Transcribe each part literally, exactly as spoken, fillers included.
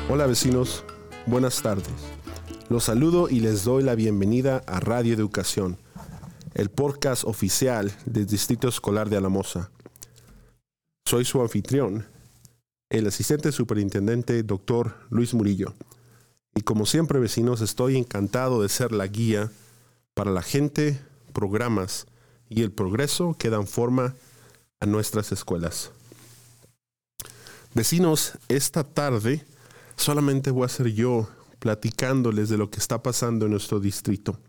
Hola vecinos, buenas tardes. Los saludo y les doy la bienvenida a Radio Educación, el podcast oficial del Distrito Escolar de Alamosa. Soy su anfitrión, el asistente superintendente doctor Luis Murillo. Y como siempre vecinos, estoy encantado de ser la guía para la gente, programas y el progreso que dan forma a nuestras escuelas. Vecinos, esta tarde solamente voy a ser yo platicándoles de lo que está pasando en nuestro distrito.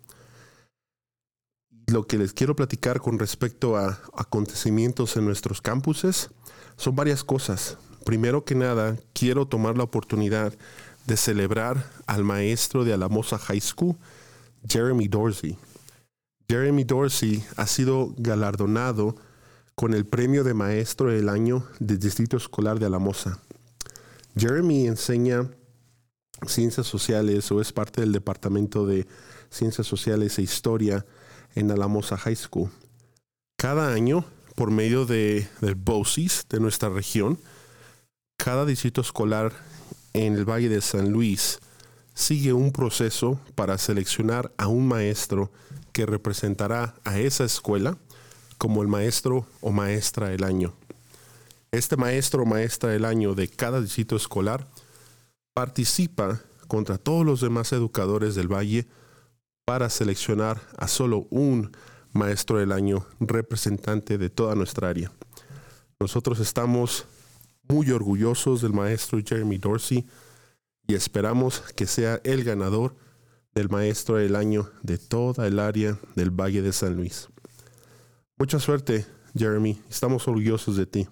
Lo que les quiero platicar con respecto a acontecimientos en nuestros campuses son varias cosas. Primero que nada, quiero tomar la oportunidad de celebrar al maestro de Alamosa High School, Jeremy Dorsey. Jeremy Dorsey ha sido galardonado con el premio de maestro del año del Distrito Escolar de Alamosa. Jeremy enseña ciencias sociales o es parte del departamento de ciencias sociales e historia en Alamosa High School. Cada año, por medio de, del B O C E S de nuestra región, cada distrito escolar en el Valle de San Luis sigue un proceso para seleccionar a un maestro que representará a esa escuela como el maestro o maestra del año. Este maestro o maestra del año de cada distrito escolar participa contra todos los demás educadores del Valle para seleccionar a solo un maestro del año representante de toda nuestra área. Nosotros estamos muy orgullosos del maestro Jeremy Dorsey y esperamos que sea el ganador del maestro del año de toda el área del Valle de San Luis. Mucha suerte, Jeremy. Estamos orgullosos de ti.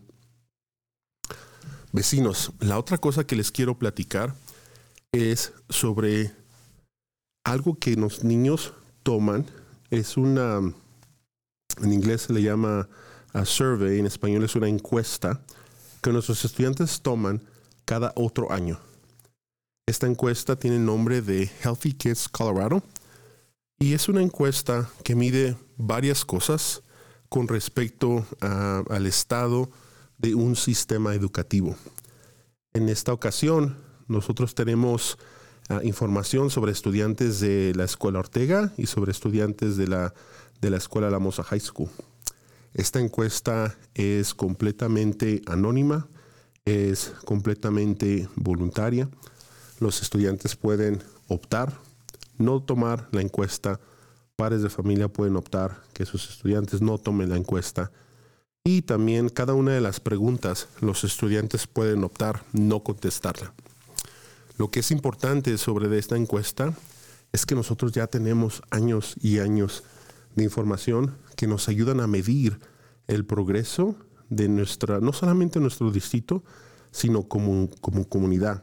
Vecinos, la otra cosa que les quiero platicar es sobre algo que los niños toman. Es una, en inglés se le llama a survey, en español es una encuesta que nuestros estudiantes toman cada otro año. Esta encuesta tiene el nombre de Healthy Kids Colorado y es una encuesta que mide varias cosas con respecto a, al estado de un sistema educativo. En esta ocasión, nosotros tenemos uh, información sobre estudiantes de la Escuela Ortega y sobre estudiantes de la, de la Escuela Alamosa High School. Esta encuesta es completamente anónima, es completamente voluntaria. Los estudiantes pueden optar, no tomar la encuesta. Padres de familia pueden optar que sus estudiantes no tomen la encuesta. Y también cada una de las preguntas, los estudiantes pueden optar no contestarla. Lo que es importante sobre esta encuesta es que nosotros ya tenemos años y años de información que nos ayudan a medir el progreso de nuestra, no solamente nuestro distrito, sino como, como comunidad.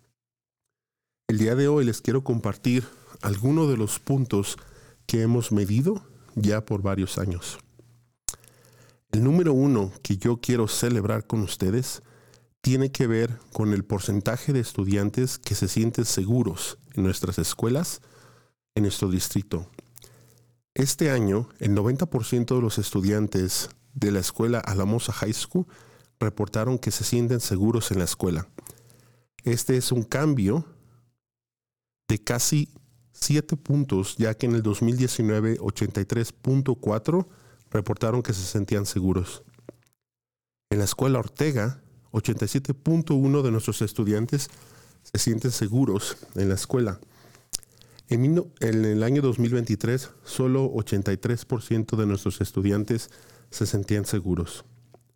El día de hoy les quiero compartir algunos de los puntos que hemos medido ya por varios años. El número uno que yo quiero celebrar con ustedes tiene que ver con el porcentaje de estudiantes que se sienten seguros en nuestras escuelas, en nuestro distrito. Este año, el noventa por ciento de los estudiantes de la escuela Alamosa High School reportaron que se sienten seguros en la escuela. Este es un cambio de casi siete puntos, ya que en el dos mil diecinueve, ochenta y tres punto cuatro reportaron que se sentían seguros. En la escuela Ortega, ochenta y siete punto uno de nuestros estudiantes se sienten seguros en la escuela. En, en el año dos mil veintitrés, solo ochenta y tres por ciento de nuestros estudiantes se sentían seguros.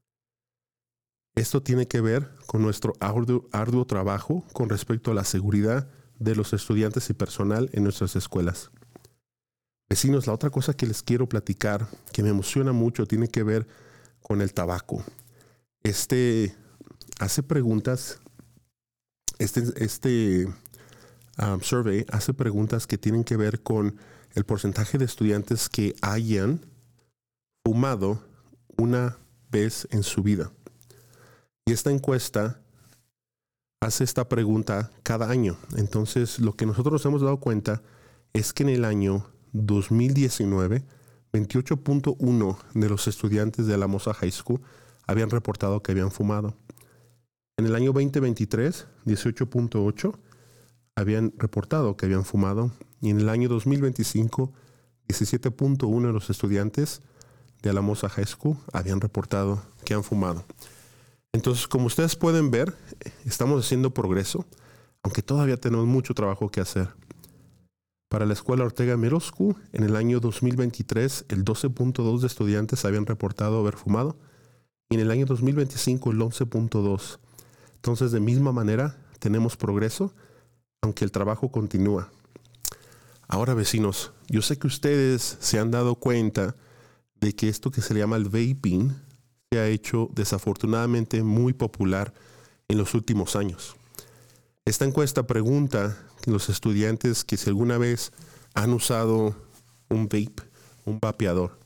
Esto tiene que ver con nuestro arduo, arduo trabajo con respecto a la seguridad de los estudiantes y personal en nuestras escuelas. Vecinos, la otra cosa que les quiero platicar, que me emociona mucho, tiene que ver con el tabaco. Este hace preguntas, este, este um, survey hace preguntas que tienen que ver con el porcentaje de estudiantes que hayan fumado una vez en su vida. Y esta encuesta hace esta pregunta cada año. Entonces, lo que nosotros nos hemos dado cuenta es que en el año dos mil diecinueve, veintiocho punto uno de los estudiantes de Alamosa High School habían reportado que habían fumado. En el año veinte veintitrés, dieciocho punto ocho habían reportado que habían fumado, y en el año dos mil veinticinco, diecisiete punto uno de los estudiantes de Alamosa High School habían reportado que han fumado. Entonces, como ustedes pueden ver, estamos haciendo progreso, aunque todavía tenemos mucho trabajo que hacer. Para la escuela Ortega Middle School, en el año dos mil veintitrés, el doce punto dos de estudiantes habían reportado haber fumado, y en el año dos mil veinticinco el once punto dos. Entonces, de misma manera, tenemos progreso, aunque el trabajo continúa. Ahora, vecinos, yo sé que ustedes se han dado cuenta de que esto que se le llama el vaping se ha hecho desafortunadamente muy popular en los últimos años. Esta encuesta pregunta a los estudiantes que si alguna vez han usado un vape, un vapeador.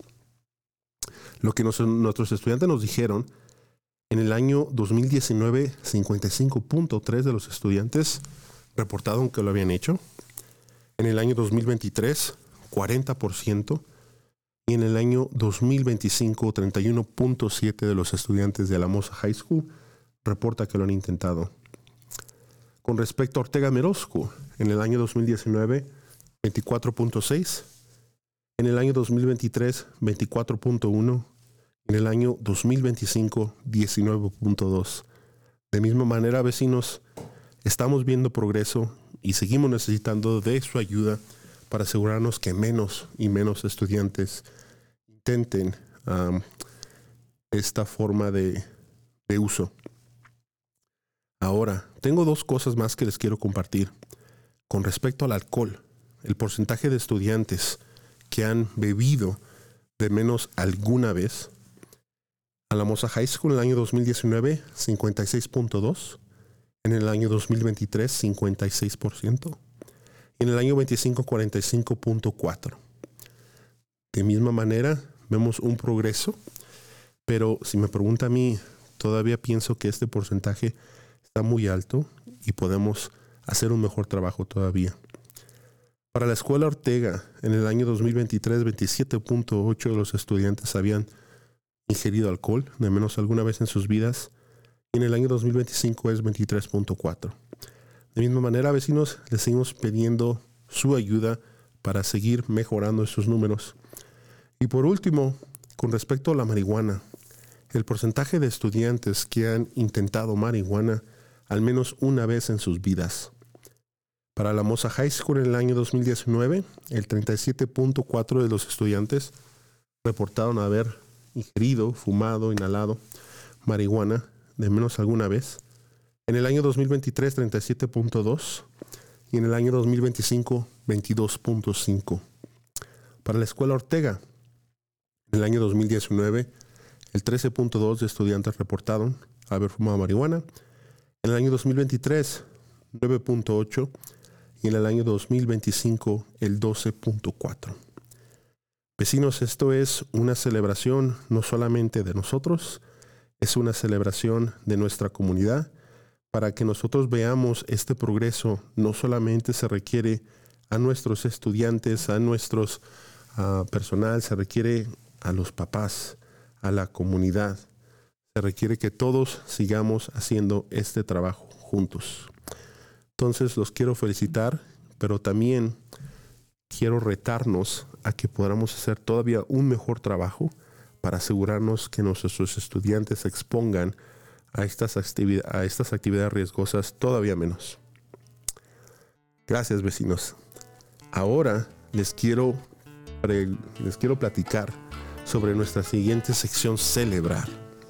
Lo que nos, nuestros estudiantes nos dijeron, en el año dos mil diecinueve, cincuenta y cinco punto tres de los estudiantes reportaron que lo habían hecho. En el año dos mil veintitrés, cuarenta por ciento. Y en el año dos mil veinticinco, treinta y uno punto siete de los estudiantes de Alamosa High School reporta que lo han intentado. Con respecto a Ortega Middle School, en el año dos mil diecinueve, veinticuatro punto seis. En el año dos mil veintitrés, veinticuatro punto uno. En el año dos mil veinticinco, diecinueve punto dos. De misma manera, vecinos, estamos viendo progreso y seguimos necesitando de su ayuda para asegurarnos que menos y menos estudiantes intenten um, esta forma de, de uso. Ahora, tengo dos cosas más que les quiero compartir. Con respecto al alcohol, el porcentaje de estudiantes que han bebido de menos alguna vez. Alamosa High School en el año dos mil diecinueve, cincuenta y seis punto dos. En el año dos mil veintitrés, cincuenta y seis por ciento. Y en el año veinticinco, cuarenta y cinco punto cuatro. De misma manera, vemos un progreso, pero si me pregunta a mí, todavía pienso que este porcentaje está muy alto y podemos hacer un mejor trabajo todavía. Para la escuela Ortega, en el año dos mil veintitrés, veintisiete punto ocho de los estudiantes habían ingerido alcohol, de menos alguna vez en sus vidas, y en el año dos mil veinticinco es veintitrés punto cuatro. De misma manera, vecinos, les seguimos pidiendo su ayuda para seguir mejorando estos números. Y por último, con respecto a la marihuana, el porcentaje de estudiantes que han intentado marihuana al menos una vez en sus vidas. Para Alamosa High School en el año dos mil diecinueve, el treinta y siete punto cuatro de los estudiantes reportaron haber ingerido, fumado, inhalado marihuana de menos alguna vez. En el año dos mil veintitrés, treinta y siete punto dos. Y en el año dos mil veinticinco, veintidós punto cinco. Para la escuela Ortega, en el año dos mil diecinueve, el trece punto dos de estudiantes reportaron haber fumado marihuana. En el año dos mil veintitrés, nueve punto ocho. Y en el año dos mil veinticinco, el doce punto cuatro. Vecinos, esto es una celebración no solamente de nosotros, es una celebración de nuestra comunidad. Para que nosotros veamos este progreso, no solamente se requiere a nuestros estudiantes, a nuestros uh, personal, se requiere a los papás, a la comunidad. Se requiere que todos sigamos haciendo este trabajo juntos. Entonces los quiero felicitar, pero también quiero retarnos a que podamos hacer todavía un mejor trabajo para asegurarnos que nuestros estudiantes se expongan a estas, actividad, a estas actividades riesgosas todavía menos. Gracias, vecinos. Ahora les quiero, les quiero platicar sobre nuestra siguiente sección, celebrar.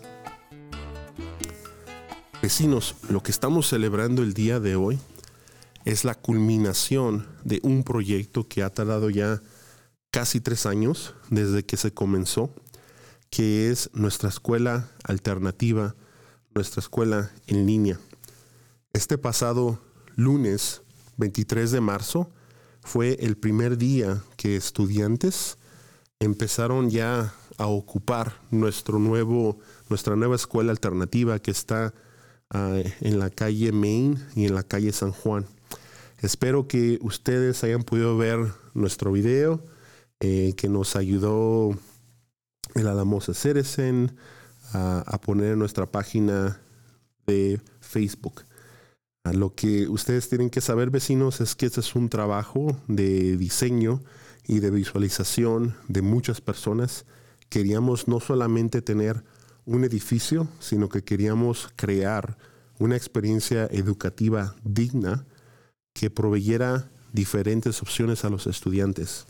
Vecinos, lo que estamos celebrando el día de hoy es la culminación de un proyecto que ha tardado ya casi tres años desde que se comenzó, que es nuestra escuela alternativa, nuestra escuela en línea. Este pasado lunes veintitrés de marzo fue el primer día que estudiantes empezaron ya a ocupar nuestro nuevo, nuestra nueva escuela alternativa que está uh, en la calle Main y en la calle San Juan. Espero que ustedes hayan podido ver nuestro video eh, que nos ayudó el Alamosa Citizen a, a poner en nuestra página de de Facebook. Lo que ustedes tienen que saber, vecinos, es que este es un trabajo de diseño y de visualización de muchas personas. Queríamos no solamente tener un edificio, sino que queríamos crear una experiencia educativa digna que proveyera diferentes opciones a los estudiantes.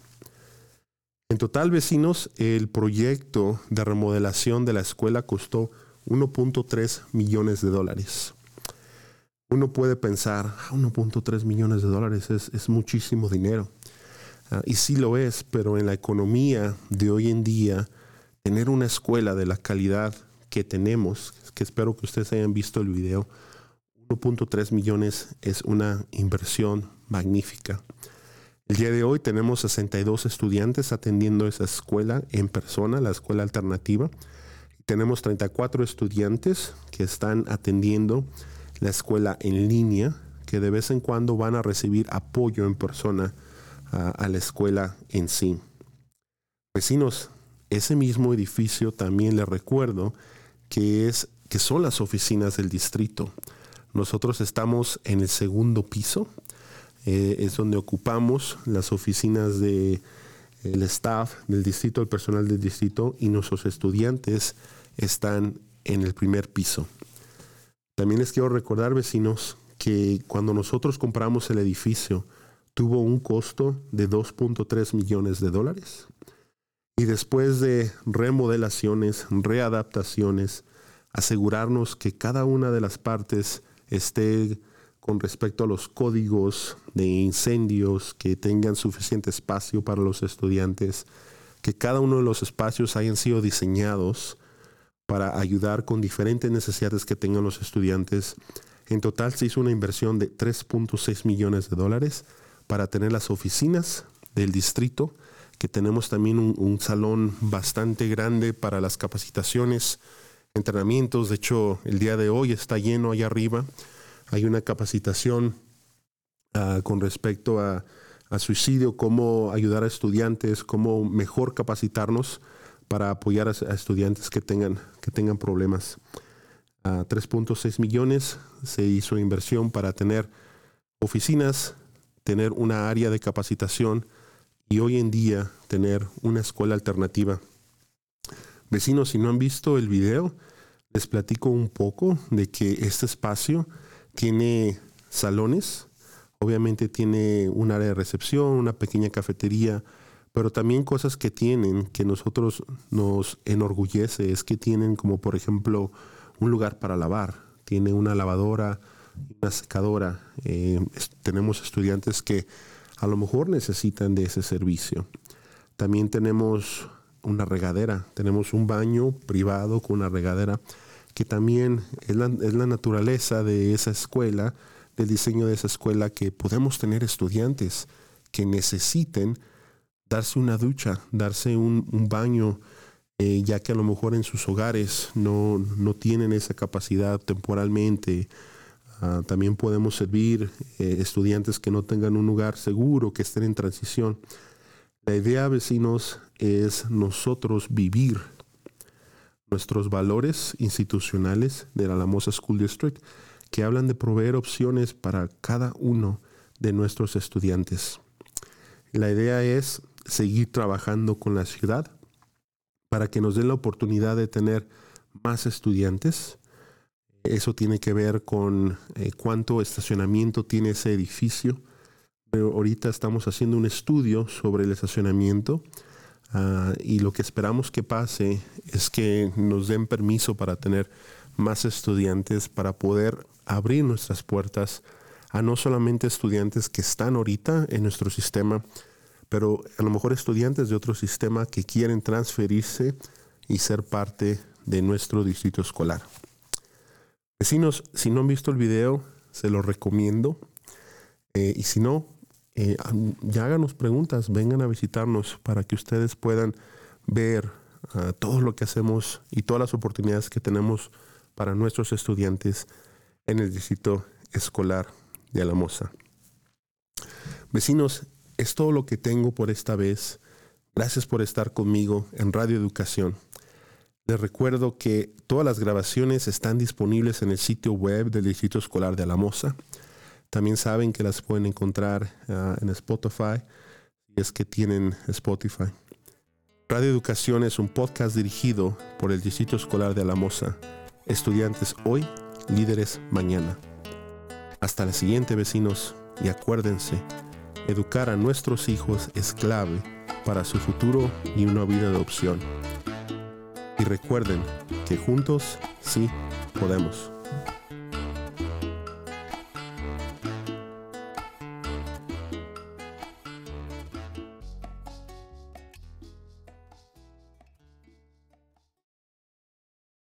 En total, vecinos, el proyecto de remodelación de la escuela costó uno punto tres millones de dólares. Uno puede pensar, uno punto tres millones de dólares es, es muchísimo dinero. Uh, y sí lo es, pero en la economía de hoy en día, tener una escuela de la calidad que tenemos, que espero que ustedes hayan visto el video, uno punto tres millones es una inversión magnífica. El día de hoy tenemos sesenta y dos estudiantes atendiendo esa escuela en persona, la escuela alternativa. Tenemos treinta y cuatro estudiantes que están atendiendo la escuela en línea, que de vez en cuando van a recibir apoyo en persona uh, a la escuela en sí. Vecinos, ese mismo edificio también les recuerdo que, es, que son las oficinas del distrito. Nosotros estamos en el segundo piso, eh, es donde ocupamos las oficinas del de, staff del distrito, el personal del distrito, y nuestros estudiantes están en el primer piso. También les quiero recordar, vecinos, que cuando nosotros compramos el edificio tuvo un costo de dos punto tres millones de dólares. Y después de remodelaciones, readaptaciones, asegurarnos que cada una de las partes esté con respecto a los códigos de incendios, que tengan suficiente espacio para los estudiantes, que cada uno de los espacios hayan sido diseñados para ayudar con diferentes necesidades que tengan los estudiantes. En total se hizo una inversión de tres punto seis millones de dólares para tener las oficinas del distrito, que tenemos también un, un salón bastante grande para las capacitaciones, entrenamientos. De hecho, el día de hoy está lleno allá arriba. Hay una capacitación uh, con respecto a, a suicidio, cómo ayudar a estudiantes, cómo mejor capacitarnos para apoyar a, a estudiantes que tengan, que tengan problemas. Uh, tres punto seis millones se hizo inversión para tener oficinas, tener una área de capacitación y hoy en día tener una escuela alternativa. Vecinos, si no han visto el video, les platico un poco de que este espacio tiene salones, obviamente tiene un área de recepción, una pequeña cafetería, pero también cosas que tienen que nosotros nos enorgullece es que tienen, como por ejemplo un lugar para lavar, tiene una lavadora, una secadora. Eh, es, tenemos estudiantes que a lo mejor necesitan de ese servicio. También tenemos una regadera, tenemos un baño privado con una regadera, que también es la, es la naturaleza de esa escuela, del diseño de esa escuela, que podemos tener estudiantes que necesiten darse una ducha, darse un, un baño, eh, ya que a lo mejor en sus hogares no, no tienen esa capacidad temporalmente. Uh, también podemos servir eh, estudiantes que no tengan un lugar seguro, que estén en transición. La idea, vecinos, es nosotros vivir nuestros valores institucionales de la Alamosa School District, que hablan de proveer opciones para cada uno de nuestros estudiantes. La idea es seguir trabajando con la ciudad para que nos den la oportunidad de tener más estudiantes. Eso tiene que ver con eh, cuánto estacionamiento tiene ese edificio. Pero ahorita estamos haciendo un estudio sobre el estacionamiento uh, y lo que esperamos que pase es que nos den permiso para tener más estudiantes, para poder abrir nuestras puertas a no solamente estudiantes que están ahorita en nuestro sistema, pero a lo mejor estudiantes de otro sistema que quieren transferirse y ser parte de nuestro distrito escolar. Vecinos, si no han visto el video, se lo recomiendo. Eh, y si no, eh, ya háganos preguntas, vengan a visitarnos para que ustedes puedan ver uh, todo lo que hacemos y todas las oportunidades que tenemos para nuestros estudiantes en el distrito escolar de Alamosa. Vecinos, es todo lo que tengo por esta vez. Gracias por estar conmigo en Radio Educación. Les recuerdo que todas las grabaciones están disponibles en el sitio web del Distrito Escolar de Alamosa. También saben que las pueden encontrar uh, en Spotify, si es que tienen Spotify. Radio Educación es un podcast dirigido por el Distrito Escolar de Alamosa. Estudiantes hoy, líderes mañana. Hasta la siguiente, vecinos, y acuérdense, educar a nuestros hijos es clave para su futuro y una vida de opción. Y recuerden que juntos sí podemos.